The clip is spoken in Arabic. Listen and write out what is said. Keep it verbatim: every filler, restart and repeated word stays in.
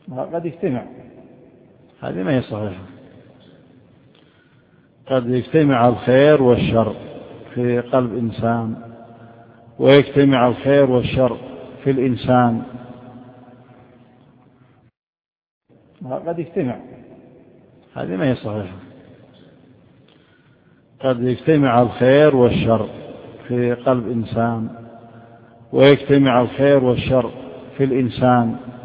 قد يجتمع، هذه ما هي صحيحة. قد يجتمع الخير والشر في قلب إنسان، ويجتمع الخير والشر في الإنسان. قد يجتمع، هذه ما هي صحيحة. قد يجتمع الخير والشر في قلب إنسان، ويجتمع الخير والشر في الإنسان.